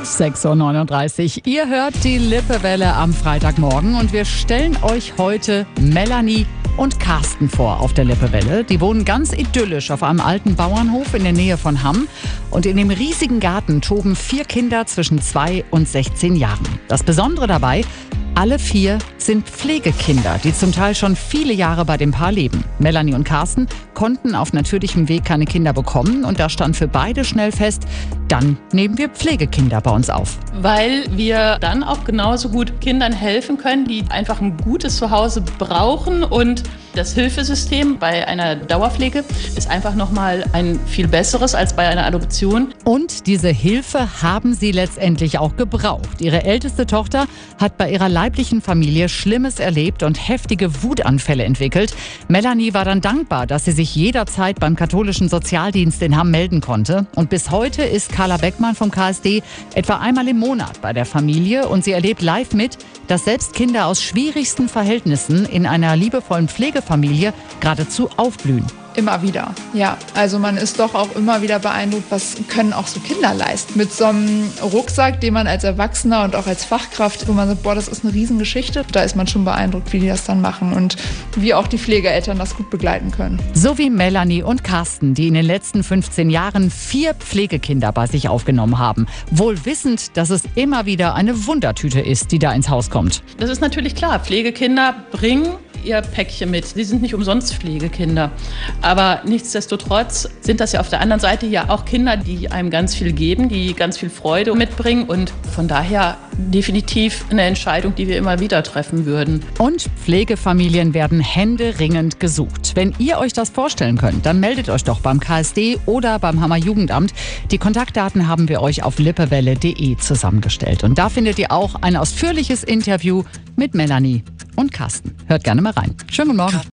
6:39 Uhr. Ihr hört die Lippewelle am Freitagmorgen und wir stellen euch heute Melanie und Carsten vor auf der Lippewelle. Die wohnen ganz idyllisch auf einem alten Bauernhof in der Nähe von Hamm. Und in dem riesigen Garten toben 4 Kinder zwischen 2 und 16 Jahren. Das Besondere dabei: alle 4 sind Pflegekinder, die zum Teil schon viele Jahre bei dem Paar leben. Melanie und Carsten konnten auf natürlichem Weg keine Kinder bekommen und da stand für beide schnell fest, dann nehmen wir Pflegekinder bei uns auf. Weil wir dann auch genauso gut Kindern helfen können, die einfach ein gutes Zuhause brauchen, und das Hilfesystem bei einer Dauerpflege ist einfach nochmal ein viel besseres als bei einer Adoption. Und diese Hilfe haben sie letztendlich auch gebraucht. Ihre älteste Tochter hat bei ihrer leiblichen Familie Schlimmes erlebt und heftige Wutanfälle entwickelt. Melanie war dann dankbar, dass sie sich jederzeit beim katholischen Sozialdienst in Hamm melden konnte. Und bis heute ist Carla Beckmann vom KSD etwa einmal im Monat bei der Familie und sie erlebt live mit, dass selbst Kinder aus schwierigsten Verhältnissen in einer liebevollen Pflegefamilie geradezu aufblühen. Immer wieder, ja. Also man ist doch auch immer wieder beeindruckt, was können auch so Kinder leisten. Mit so einem Rucksack, den man als Erwachsener und auch als Fachkraft, wo man sagt, boah, das ist eine Riesengeschichte. Da ist man schon beeindruckt, wie die das dann machen und wie auch die Pflegeeltern das gut begleiten können. So wie Melanie und Carsten, die in den letzten 15 Jahren 4 Pflegekinder bei sich aufgenommen haben. Wohl wissend, dass es immer wieder eine Wundertüte ist, die da ins Haus kommt. Das ist natürlich klar. Pflegekinder bringen ihr Päckchen mit. Sie sind nicht umsonst Pflegekinder. Aber nichtsdestotrotz sind das ja auf der anderen Seite ja auch Kinder, die einem ganz viel geben, die ganz viel Freude mitbringen. Und von daher definitiv eine Entscheidung, die wir immer wieder treffen würden. Und Pflegefamilien werden händeringend gesucht. Wenn ihr euch das vorstellen könnt, dann meldet euch doch beim KSD oder beim Hammer Jugendamt. Die Kontaktdaten haben wir euch auf lippewelle.de zusammengestellt. Und da findet ihr auch ein ausführliches Interview mit Melanie und Carsten. Hört gerne mal rein. Schönen guten Morgen.